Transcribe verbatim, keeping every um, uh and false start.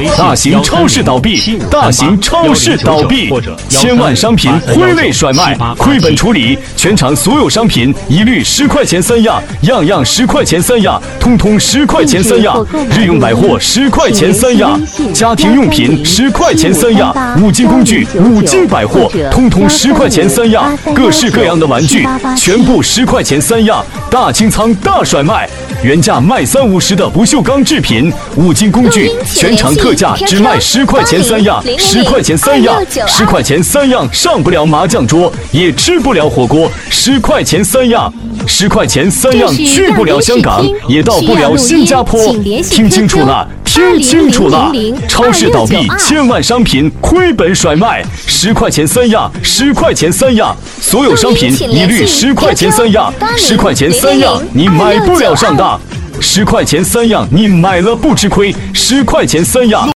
大型超市倒闭，大型超市倒闭，千万商品挥泪甩卖，亏本处理，全场所有商品一律十块钱三样，样样十块钱三样，通通十块钱三样。日用百货十块钱三样，家庭用品十块钱三样，五金工具五金百货通通十块钱三样，各式各样的玩具全部十块钱三样，大清仓大甩卖，原价卖三五十的不锈钢制品、五金工具，全场特价只卖十块钱三样，十块钱三样，十块钱三样，上不了麻将桌，也吃不了火锅，十块钱三样，十块钱三样，去不了香港，也到不了新加坡，听清楚了。听清楚了，超市倒闭，千万商品亏本甩卖，十块钱三样，十块钱三样，所有商品一律十块钱三样，十块钱三样，你买不了上当，十块钱三样，你买了不吃亏，十块钱三样。